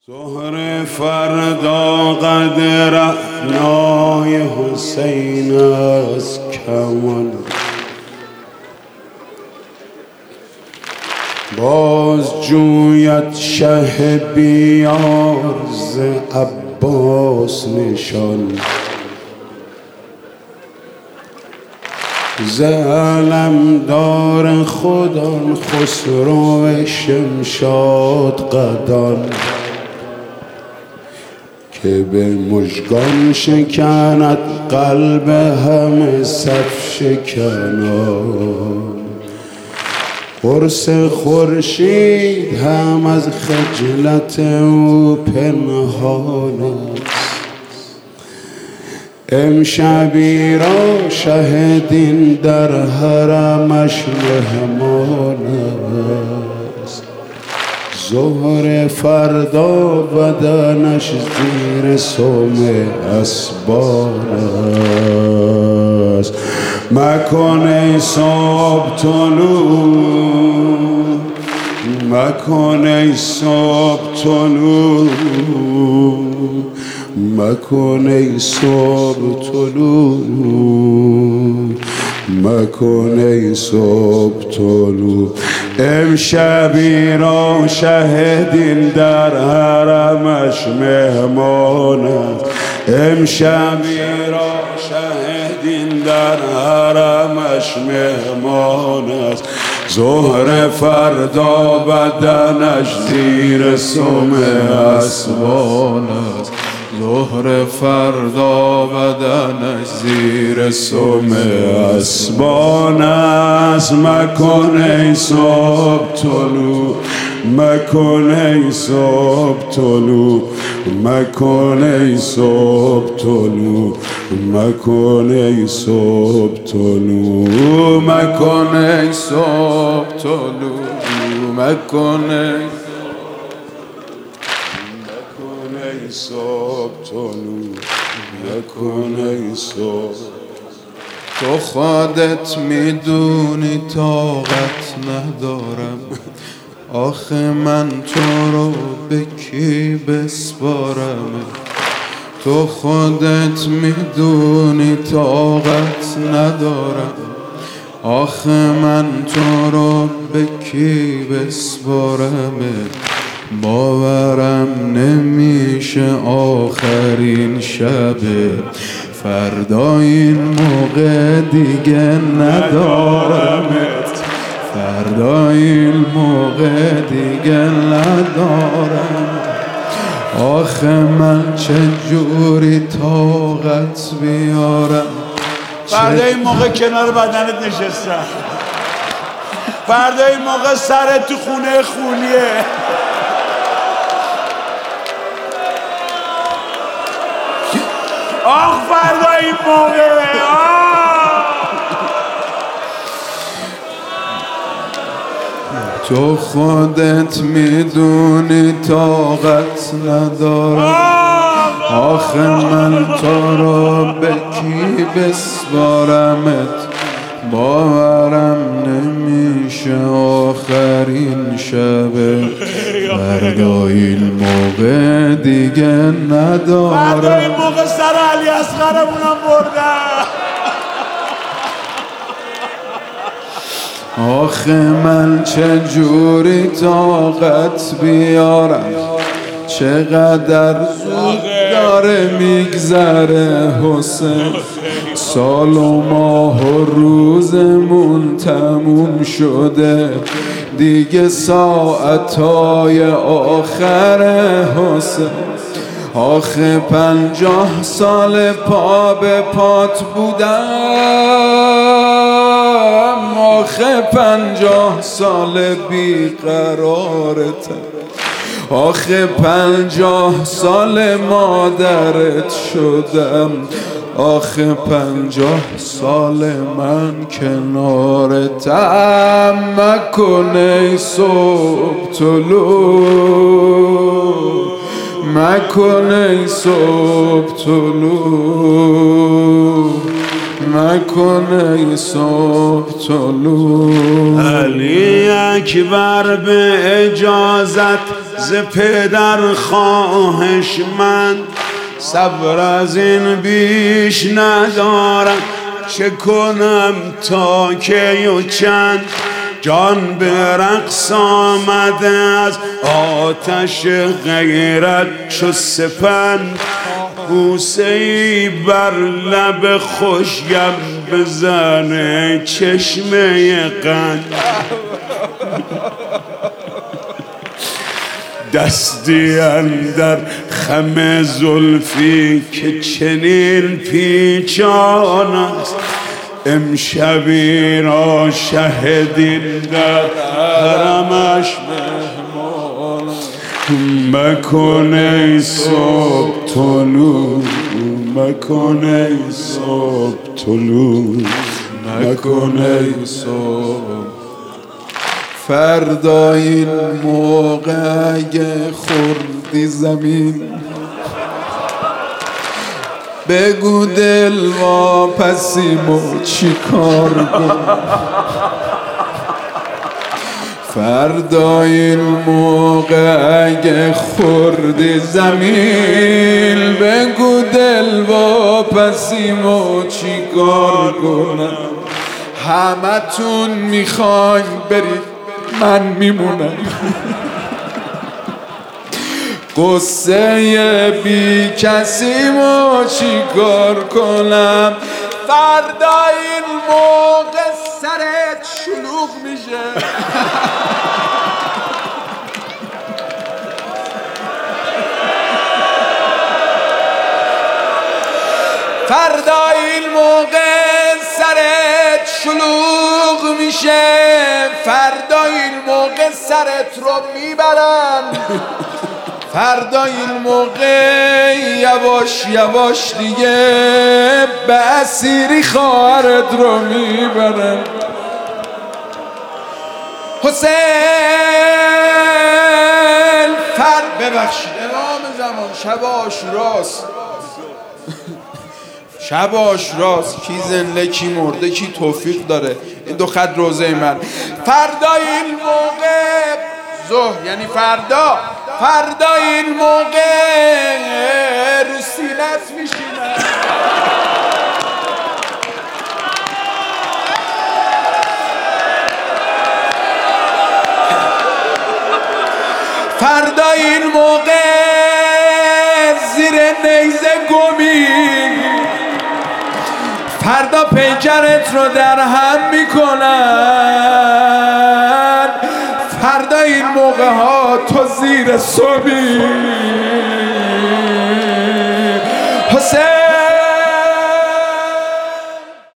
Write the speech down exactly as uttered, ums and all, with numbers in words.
ظهر فردا قد رعنای حسین از کمان باز جوید شه بیار ز عباس نشان ز علمدار خودان خسرو شمشاد قدان که به مژگان شکند قلب همه صف شکنان قرص خورشید هم از خجلت او پنهان است امشبی را شه دین در حرمش مهمان است ظهر فردا بدنش زیر سم اسبان است مکن ای صبح طلوع مکن ای صبح طلوع مکن ای صبح طلوع مکن ای صبح طلوع امشبی را شه دین در حرمش مهمان است امشبی را شه دین در حرمش مهمان است ظهر فردا بدنش زیر سم اسبان است ظهر فردا بدنش زیر سم اسبان است مکن ای صبح طلوع مکن ای صبح طلوع مکن ای صبح طلوع مکن ای صبح طلوع مکن ای صبح طلوع مکن ای صبح طلوع مکن ای صبح تو خودت میدونی طاقت ندارم آخه من تو رو به کی بسپارم تو خودت میدونی طاقت ندارم آخه من تو رو به کی بسپارم باورم نمیشه آخرین شب فردا این موقع دیگه ندارمت فردا این موقع دیگه ندارم آخه من چجوری طاقت بیارم فردا این موقع کنار بدنت نشستم فردا این موقع سرت تو خونه خونیه آخ فردا این موقع تو خودت میدونی طاقت ندارم آخه من تو رو به کی بسپارمت باورم نمیشه آخرین شب فردا این موقع دیگه ندارم فردا این موقع سر علی اصغرمونم بردم آخه من چجوری طاقت بیارم چقدر زود داره میگذره حسین سال و ماه و روزمون تموم شده دیگه ساعتهای آخر حسین آخه پنجاه سال پا به پات بودم آخه پنجاه سال بیقرارتم آخه پنجاه سال مادرت شدم آخه پنجاه سال من کنارتم مکن ای صبح طلوع مکن ای صبح طلوع مکن ای صبح طلوع علی اکبر به اجازت ز پدر خواهش من صبر از این بیش ندارم. چه کنم تا کی و چند جان به رقص آمده از آتش غیرت چو سپند. بوسه ای بر لب خوشیم بزنه چشمه قند. دستی اندر خم زلفی که چنین پیچان است. امشبی را شهدین در حرمش مهمان. مکن ای صبح طلوع، مکن ای صبح طلوع، مکن ای صبح. فردا این موقع اگه خوردی زمین بگو دل واپسیمو چی کار کن. فردا این موقع اگه خوردی زمین بگو دل واپسیمو چی کار کنم. همه تون میخواین برید من میمونم. قصه بی کسیمو چی کار کنم. فردا این موقع سرت شلوغ میشه. فردا این موقع سرت شلوغ میشه. فردا این موقع سرت رو میبرن. فردا این موقع یواش یواش دیگه به اسیری خواهرت رو میبرن. حسین فرد ببخشید امام زمان شب عاشوراست. شب عاشوراست. کی زنده کی مرده کی توفیق داره. این دو خط روزه من. فردا این موقع ظهر یعنی فردا فردا این موقع رو سینت میشینه. فردا این موقع زیر نیزه گمی. فردا پیکرت رو در هم میکنن. فردا این موقع ها تو زیر صبی. حسین